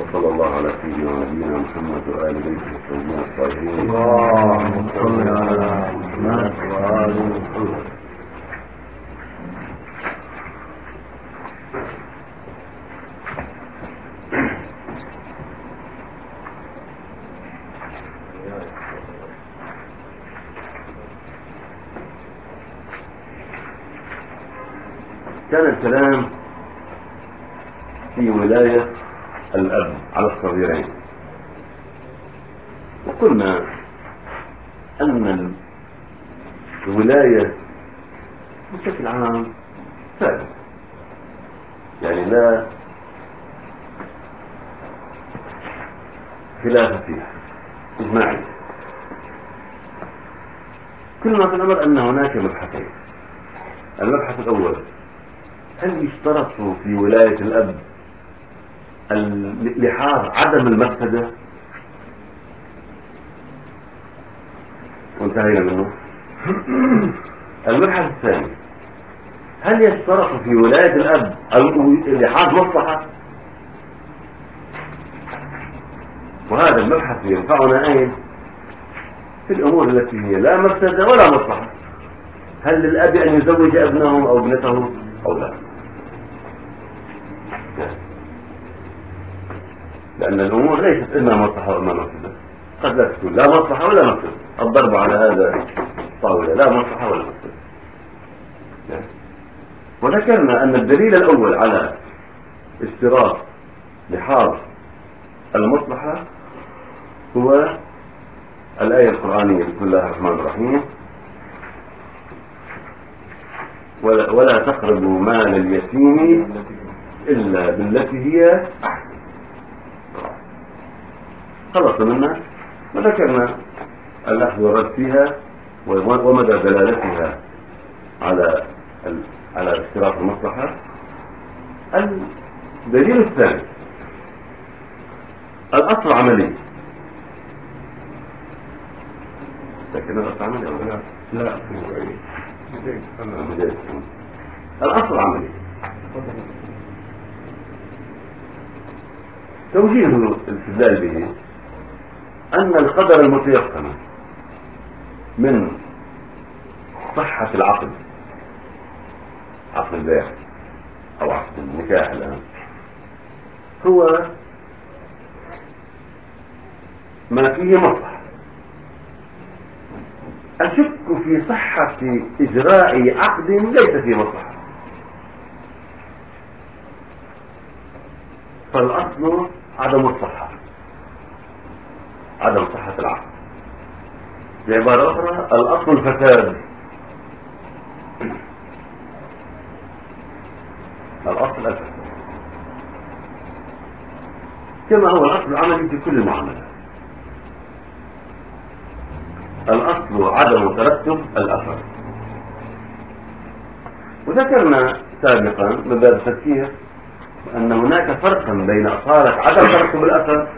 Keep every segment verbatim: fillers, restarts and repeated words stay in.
وصلى الله على سيدنا ونبينا محمد وآل بيته الطيبين الطاهرين. اللهم صل على محمد وآل محمد. كان الكلام في ولاية الأب على الصغيرين، وقلنا أن الولاية بشكل عام ثابتة، يعني لا خلاف فيها، إجماعي. كل ما في الأمر أن هناك مبحثين. المبحث الأول: هل يشترط في ولاية الأب لحاظ عدم المفسدة؟ وانتهينا منه. المبحث الثاني: هل يشترط في ولاية الأب لحاظ مصلحة؟ وهذا المبحث ينفعنا أين؟ في الأمور التي هي لا مفسدة ولا مصلحة. هل للأب أن يزوج ابنه أو ابنته أو لا؟ لأن الأمور ليست إما مصلحة وإما مفسدة، قد لا تكون لا مصلحة ولا مفسدة. الضرب على هذا الطاولة لا مصلحة ولا مفسدة. وذكرنا أن الدليل الأول على اشتراط لحاظ المصلحة هو الآية القرآنية: بسم الله الرحمن الرحيم، ولا, ولا تقربوا مال اليتيم إلا بالتي هي أحسن. خلص منا وذكرنا الأخذ والرد فيها ومدى دلالتها على على اشتراط المصلحة. الدليل الثاني: الأصل عملي. لكن الأصل عملي أو لا؟ لا، الأصل عملي. توجيه الاستدلال به أن القدر المتيقن من صحة العقد، عقد البيع أو عقد النكاح الآن، هو ما فيه مصلحة. أشك في صحة إجراء عقد ليس فيه مصلحة، فالأصل عدم الصحة، عدم صحة العقد. بعبارة أخرى: الأصل الفساد. الأصل الفساد كما هو الأصل العملي في كل المعاملات. الأصل عدم ترتب الأثر. وذكرنا سابقا من باب التفكير أن هناك فرقا بين أصالة عدم ترتب الأثر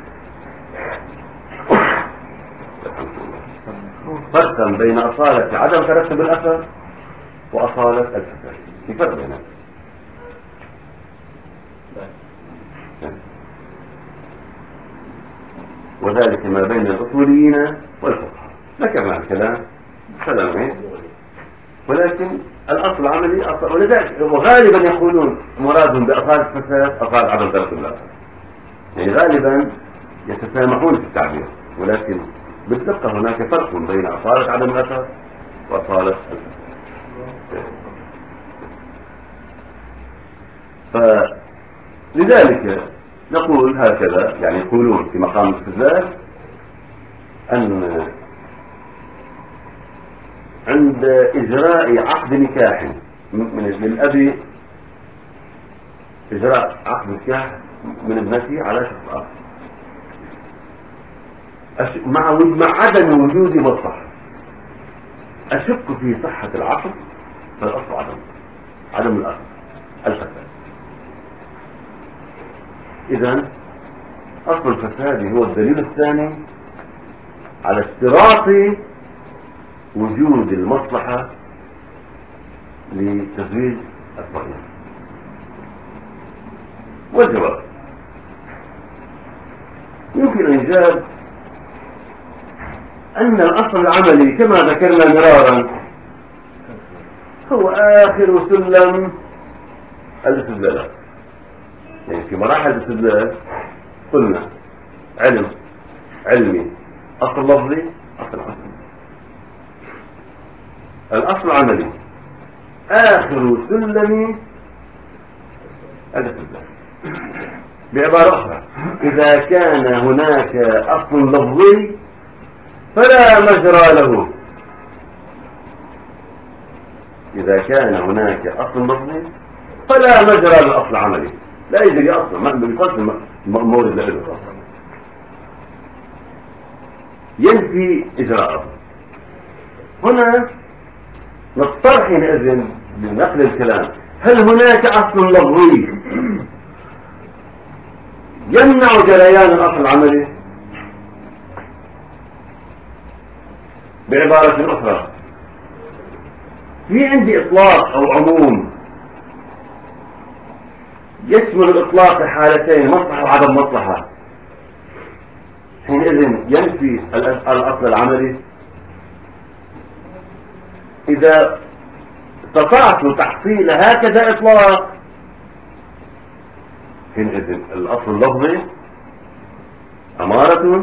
فرقا بين أصالة عدم ترتب الأثر وأصالة الفساد. في فرق بينهم. وذلك ما بين الأصوليين والفقهاء. ذكرنا الكلام سلامين، ولكن الأصل العملي أصل. ولذلك وغالبا يقولون مرادهم بأصالة الفساد أصالة عدم ترتب الأثر، يعني غالبا يتسامحون في التعبير، ولكن بالدقة هناك فرق بين أصالة عدم الأثر وأصالة الفساد. فلذلك نقول هكذا، يعني يقولون في مقام الاستدلال أن عند إجراء عقد نكاح من الأب، إجراء عقد نكاح من ابنته على شخص آخر مع مع عدم وجود مصلحة، أشك في صحة العقد، فالأصل عدم عدم الأصل الفساد. إذن أصل الفساد هو الدليل الثاني على اشتراط وجود المصلحة لتزويج الصغير. والجواب: يمكن أن يجاب أن الأصل العملي كما ذكرنا مرارا هو آخر سلم الاستدلالات. يعني في مراحل الاستدلال قلنا علم علمي، أصل لفظي، أصل عملي. الأصل العملي آخر سلم الاستدلال. بعبارة أخرى، إذا كان هناك أصل لفظي فلا مجرى له. إذا كان هناك أصل لفظي فلا مجرى للأصل العملي، لا يجري أصلا، ما بيوصلش مورد له، ينفي إجراءه. هنا نضطر حينئذ لنقل الكلام، هل هناك أصل لفظي يمنع جريان الأصل العملي؟ بعبارة أخرى، في عندي إطلاق أو عموم يشمل الإطلاق حالتين، مصلحة وعدم مصلحة، حينئذ ينفي الأصل العملي. إذا استطعت تحصيل هكذا إطلاق حينئذ الأصل اللفظي أمارة،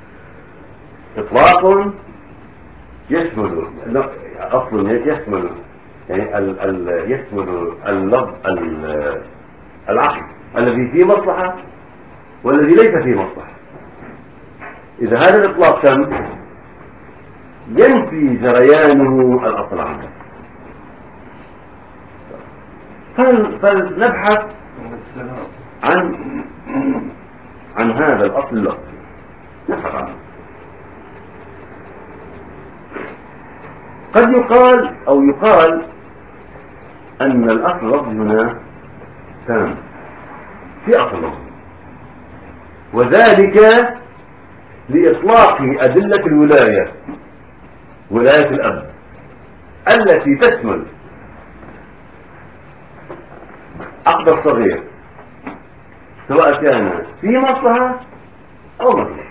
إطلاق يشمل أصل يشمل يعني ال ال يشمل اللفظ العقل الذي فيه مصلحة والذي ليس فيه مصلحة. إذا هذا الإطلاق تم ينفي جريانه الأصل العملي. فلنبحث عن عن هذا الأصل اللفظي، نبحث عنه. قد يقال أو يقال أن الأصل اللفظي هنا تام، في أصل لفظي، وذلك لإطلاق أدلة الولاية، ولاية الأب التي تشمل عقد الصغير سواء كان في مصلحة أو مصلحة.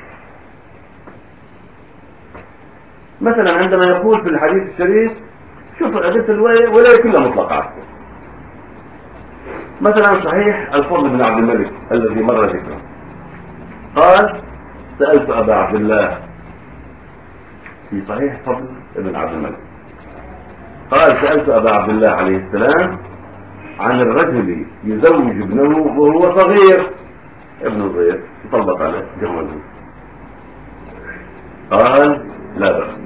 مثلا عندما يقول في الحديث الشريف شوف أدلة الولاية كلها مطلقة. مثلا صحيح الفضل بن عبد الملك الذي مر ذكره، قال سألت أبا عبد الله، في صحيح فضل بن عبد الملك قال سألت أبا عبد الله عليه السلام عن الرجل يزوج ابنه وهو صغير، ابنه صغير يطلق عليه جمله، قال لا بأس.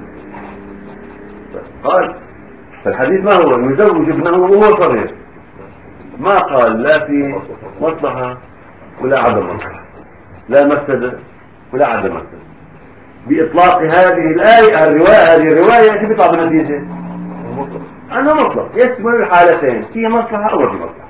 قال فالحديث ما هو؟ يزوج ابنه وهو صغير، ما قال لا في مصلحة ولا عدم مصلحة، لا مفسدة ولا عدم مفسدة. بإطلاق هذه الآية الرواية هذه الرواية بيطلع بنتيجة أنه مطلق يشمل الحالتين، في مصلحة أو ما في مصلحة.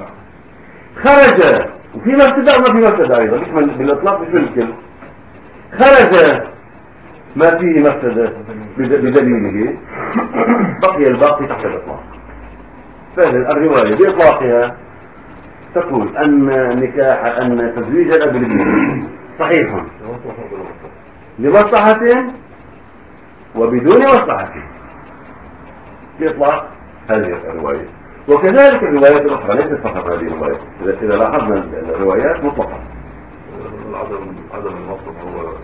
خرج وفي مفسدة أو ما في مفسدة أيضا، مش بالإطلاق مش بالكل. خرج ما فيه مفسدة بدليله، بقي الباقي تحت الإطلاق. فالرواية بإطلاقها تقول أن نكاح أن تزويج الأب لابنه صحيح لمصلحة وبدون مصلحة بإطلاق هذه الرواية. وكذلك الروايات الأخرى ليست فقط هذه الرواية، إذا لاحظنا الروايات مطلقة. عدم المصلحة هو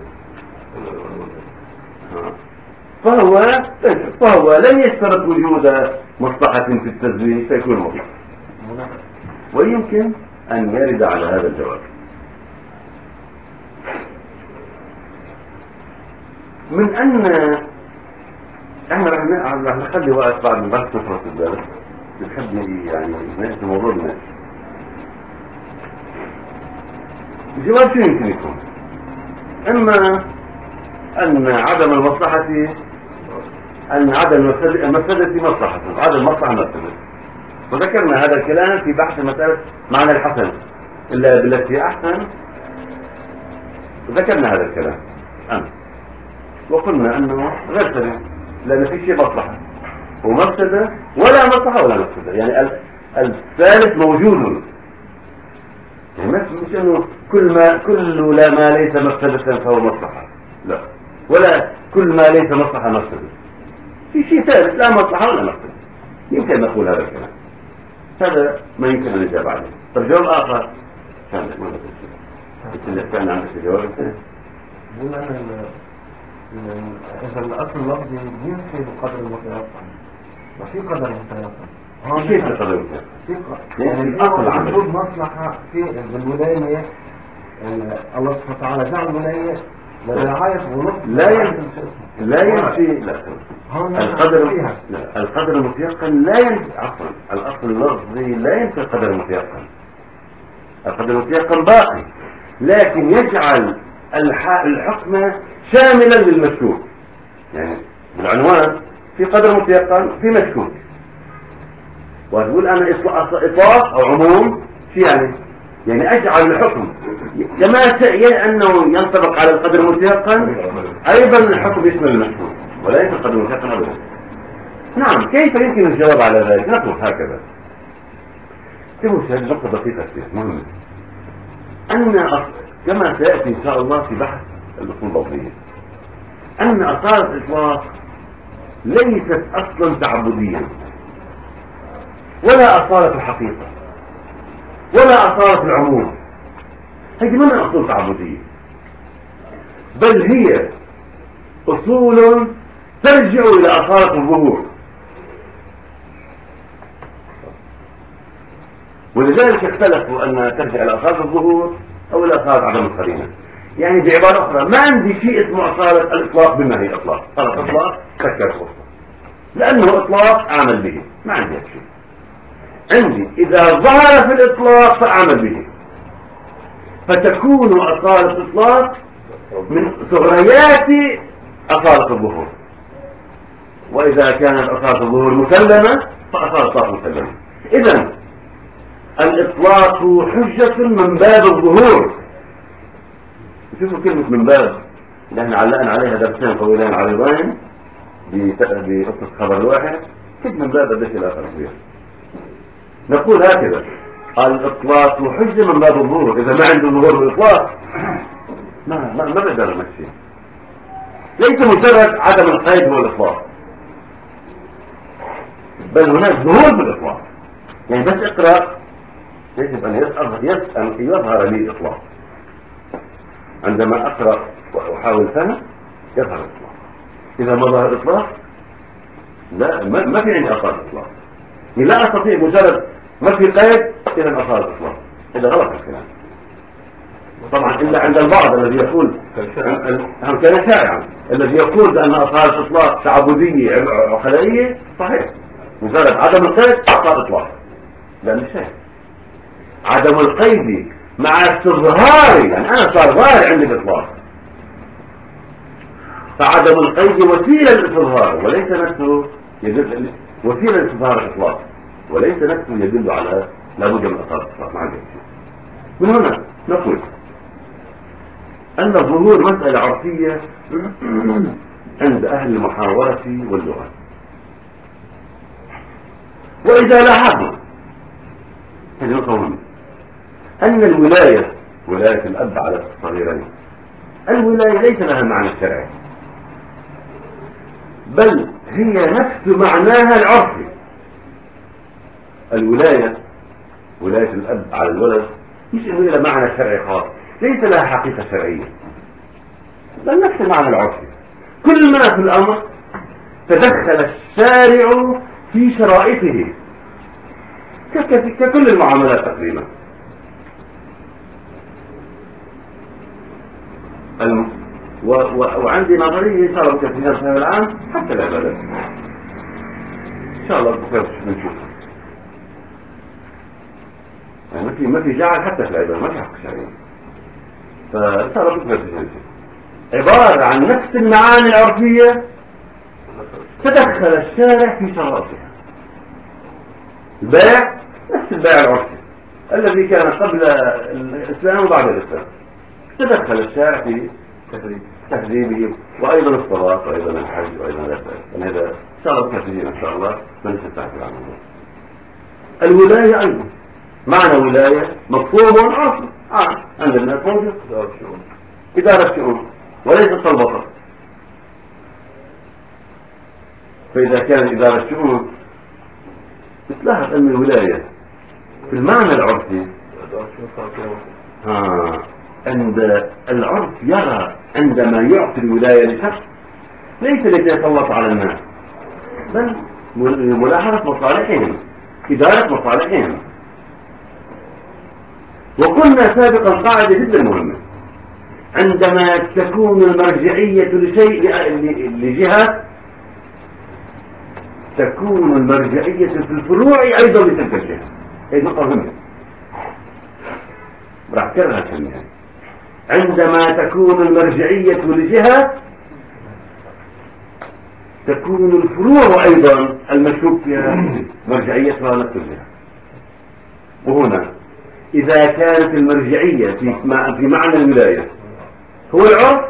فهو فهو لم يشترط وجود مصلحة في التزويج فيكون مطلق، ويمكن أن يرد على هذا الجواب. من أن احنا رح نخلي وقت بعد ما بس نخلص الدرس، بتحبني يعني ناقش الموضوع الناس. الجواب شو يمكن يكون؟ إما أن عدم المصلحة أن عدم المفسدة مصلحة، عدم المصلحة مفسدة، وذكرنا هذا الكلام في بحث مسألة معنى الحسن إلا بالتي أحسن، ذكرنا هذا الكلام أمس وقلنا أنه غير سليم، لأن في شيء مصلحة ومفسدة ولا مصلحة ولا مفسدة، يعني الثالث موجود، يعني مش أنه كل ما كل لا ما ليس مفسدة فهو مصلحة، لا، ولا كل ما ليس مصلحة مفسدة. في شيء ثالث لا مصلحة ولا مفسدة. يمكن نقول هذا الكلام، هذا ما يمكن أن نجاب عليه. طيب جواب آخر كان ما نقول كان عندك جواب ثاني. بما أن إذا الأصل اللفظي ينفي بقدر المتيقن وفي قدر المتيقن. كيف القدر المتيقن؟ يعني الأصل عمل وجود مصلحة في الولاية. الله سبحانه وتعالى جعل الولاية لرعاية ونصف لا ينفي لا ينفي لا القدر لا القدر المتيقن لا ينفي عفوا الأصل اللفظي لا ينفي القدر المتيقن. القدر المتيقن باقي، لكن يجعل الحكم شاملا للمشكوك. يعني بالعنوان في قدر متيقن في مشكوك، وتقول أنا إطلاق أو عموم شو يعني؟ يعني أجعل الحكم كما سئي أنه ينطبق على القدر المتيقن أيضا الحكم يشمل المشكوك ولا يمكن القدر المتيقن أبدا. نعم، كيف يمكن الجواب على ذلك؟ نقول هكذا. تبوش هذه نقطة دقيقة كثير مهمة، أن كما سيأتي إن شاء الله في بحث الأصول اللفظية أن أصالة الإطلاق ليست أصلا تعبديا ولا أصالة الحقيقة ولا أصالة العموم. هذه من أصول تعبدية، بل هي أصول ترجع إلى أصالة الظهور. ولذلك اختلفوا أن ترجع إلى أصالة الظهور أو إلى أصالة عدم القرينة. يعني بعبارة أخرى ما عندي شيء اسمه أصالة الإطلاق بما هي إطلاق، خلاص إطلاق فكر أصلا لأنه إطلاق أعمل به، ما عندي شيء. عندي إذا ظهر في الإطلاق فأعمل به، فتكون أصالة الإطلاق من ثغريات أصالة الظهور، وإذا كانت أصالة الظهور مسلمة فأصالة الإطلاق مسلمة. إذن الإطلاق حجة من باب الظهور. شوفوا كلمة من باب اللي احنا علقنا عليها درسين طويلين عريضين بقصة خبر الواحد، كيف من باب قديش الآخر فيها. نقول هكذا: الإطلاق حجة من باب الظهور. إذا ما عنده ظهور بالإطلاق ما ما, ما بقدر نمشي. ليس مجرد عدم القيد هو الإطلاق، بل هناك ظهور بالإطلاق. يعني بس اقرأ يجب أن يظهر لي الإطلاق. عندما أقرأ وأحاول فهم يظهر الإطلاق. إذا ما ظهر الإطلاق لا ما, ما في عندي أصالة الإطلاق. لا أستطيع مجرد ما في قيد إذا أصالة الإطلاق. إذا غلط الكلام طبعا، إلا عند البعض الذي يقول هم كان شائعا الذي يقول بأن أصالة الإطلاق تعبدية عقلائية. صحيح، مجرد عدم القيد أصالة الإطلاق، لا مش شيء. عدم القيد مع استظهاري، يعني أنا صار ظاهر عندي الإطلاق، فعدم القيد وسيلة للاستظهار وليس نفسه يدل، وسيلة لاستظهار الإطلاق وليس نفسه يدل على لابد من أصالة الإطلاق. ما عندي شيء. من هنا نقول أن الظهور مسألة عرفية عند أهل المحاورة واللغة. وإذا لاحظنا هذه نقطة مهمة أن الولاية، ولاية الأب على الصغيرين، الولاية ليس لها معنى الشرعي، بل هي نفس معناها العرفي. الولاية، ولاية الأب على الولد، مش إنه لها معنى شرعي خاص، ليس لها حقيقة شرعية، بل نفس المعنى العرفي. كل ما في الأمر تدخل الشارع في شرائطه ككل المعاملات تقريبا. الم... و... و... وعندي نظرية إن شاء الله بكثير في هذا العام حتى العبادات إن شاء الله بكثير بنشوف. يعني ما في ما في جعل حتى في العبادات، ما في حق شرعي. فإن شاء الله بكثير بنشوف عبارة عن نفس المعاني العرفية تدخل الشارع في شرائطها. البيع نفس البيع العرفي الذي كان قبل الإسلام وبعد الإسلام، تدخل الشارع في تهذيبه، وأيضا الصلاة وأيضا الحج وأيضا الزكاة. هذا إن شاء الله بكثير إن شاء الله سنستعمل عنه. الولاية أيضا معنى ولاية مفهوم عرفي آه. عند الناس موجود إدارة شؤون وليس البطر. فإذا كان إدارة شؤون بتلاحظ أن الولاية في المعنى العرفي آه. عند العرف يرى عندما يعطي الولاية لشخص ليس ليتسلط على الناس بل ملاحظة مصالحهم، إدارة مصالحهم. وقلنا سابقا قاعدة جدا مهمة، عندما تكون المرجعية لشيء لجهة تكون المرجعية في الفروع أيضا لتلك الجهة. هذه نقطة مهمة راح أكررها كلمة. عندما تكون المرجعية لجهة تكون الفروع أيضا المشكوك فيها مرجعيتها نفس الجهة. وهنا إذا كانت المرجعية في معنى الولاية هو العرف،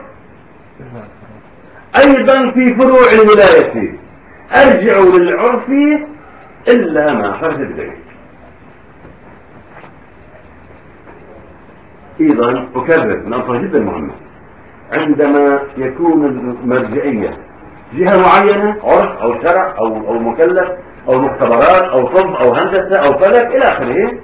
أيضا في فروع الولاية أرجعوا للعرف إلا ما خرج بدليل. أيضا أكرر نقطة جدا مهمة، عندما يكون المرجعية جهة معينة عرف أو شرع أو أو مكلف أو مختبرات أو طب أو هندسة أو فلك إلى آخره،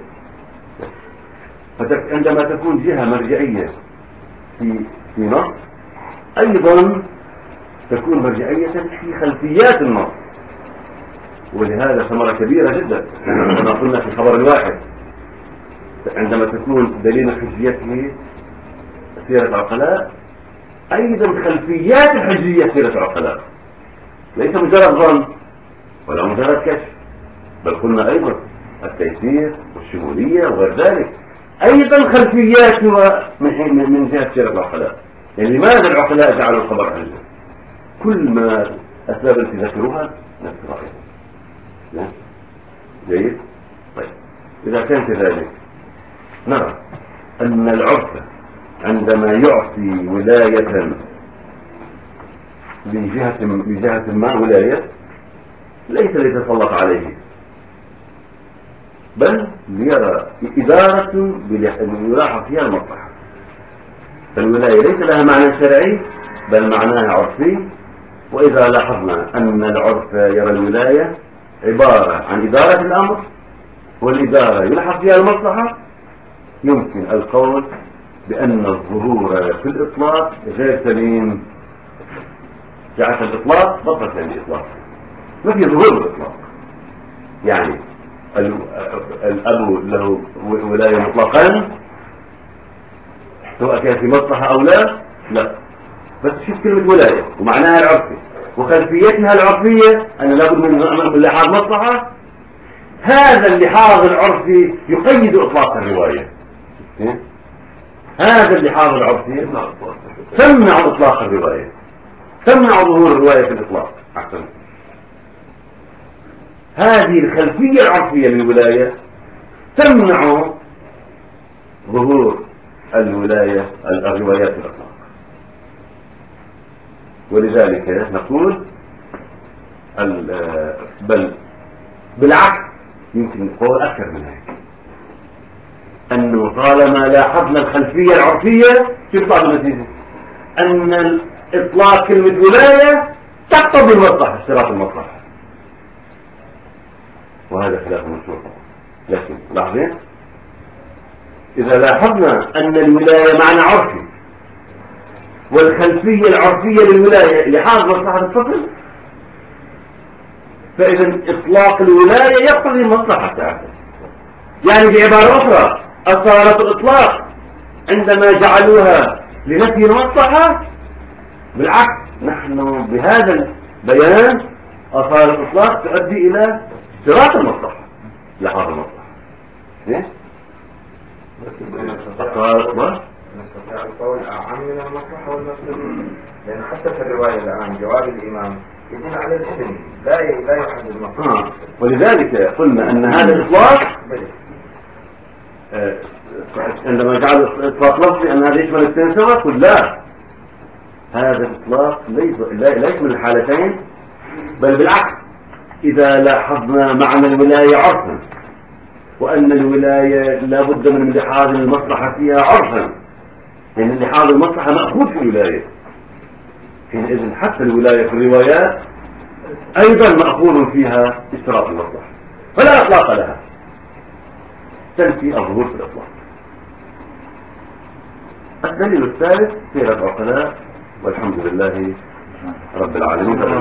عندما تكون جهة مرجعية في في نص أيضا تكون مرجعية في خلفيات النص. ولهذا ثمرة كبيرة جدا كما قلنا في خبر الواحد، عندما تكون دليل حجيته سيرة عقلاء أيضا خلفيات الحجية سيرة عقلاء، ليس مجرد ظن ولا مجرد كشف، بل قلنا أيضا التيسير والشمولية وغير ذلك أيضا خلفيات من من جهة سيرة العقلاء. يعني لماذا العقلاء جعلوا الخبر حجة؟ كل ما أسباب التي ذكروها نفس رأيهم. جيد؟ طيب إذا كان كذلك نرى أن العرف عندما يعطي ولاية لجهة لجهة ما ولاية ليس ليتسلط عليه، بل ليرى إدارة يلاحظ فيها المصلحة. فالولاية ليس لها معنى شرعي بل معناها عرفي. وإذا لاحظنا أن العرف يرى الولاية عبارة عن إدارة الأمر والإدارة يلاحظ فيها المصلحة، يمكن القول بأن الظهور في الإطلاق غير سليم. ساعة الإطلاق بطلت يعني الإطلاق، ما في ظهور بالإطلاق. يعني الأب له ولاية مطلقا سواء كان في مصلحة أو لا، لا، بس شوف كلمة ولاية ومعناها العرفي وخلفيتها العرفية أن لابد من لحاظ مصلحة. هذا اللحاظ العرفي يقيد إطلاق الرواية. هذا اللحاظ العرفي تمنع إطلاق الرواية، تمنع ظهور الرواية في الإطلاق. أحسن. هذه الخلفية العرفية للولاية تمنع ظهور الولاية الروايات في الإطلاق. ولذلك نقول بل بالعكس يمكن نقول أكثر من هيك، أنه طالما لاحظنا الخلفية العرفية تطلع بالنتيجة أن إطلاق كلمة ولاية تقتضي المصلحة، اشتراط المصلحة، وهذا خلاف مشروع. لكن لاحظين إذا لاحظنا أن الولاية معنى عرفي والخلفية العرفية للولاية لحاظ مصلحة الطفل، فإذا إطلاق الولاية يقتضي المصلحة ساعتها. يعني بعبارة أخرى أثارة الإطلاق عندما جعلوها لنفي المصلحة، بالعكس نحن بهذا البيان أثارة الإطلاق تؤدي إلى اشتراط المصلحة لحاظ المصلحة. إيه؟ أثارة الإطلاق نستطيع القول أعم من المصلحة والمفسدة، لأن حتى في الرواية الآن جواب الإمام يدل على الإذن لا لا يحدد المصلحة. آه. ولذلك قلنا أن هذا الإطلاق آه. عندما جعل الإطلاق لفظي أن هذا يشمل الاثنين سوا، قل لا، هذا الإطلاق ليس لا يشمل الحالتين، بل بالعكس إذا لاحظنا معنى الولاية عرفا وأن الولاية لا بد من لحاظ المصلحة فيها عرفا، لأن لحاظ المصلحة مأخوذ في الولاية، حينئذ حتى الولاية في الروايات أيضا مأخوذ فيها اشتراط المصلحة، فلا إطلاق لها، تنفي الظهور في الإطلاق. الدليل الثالث سيرة العقلاء، والحمد لله رب العالمين.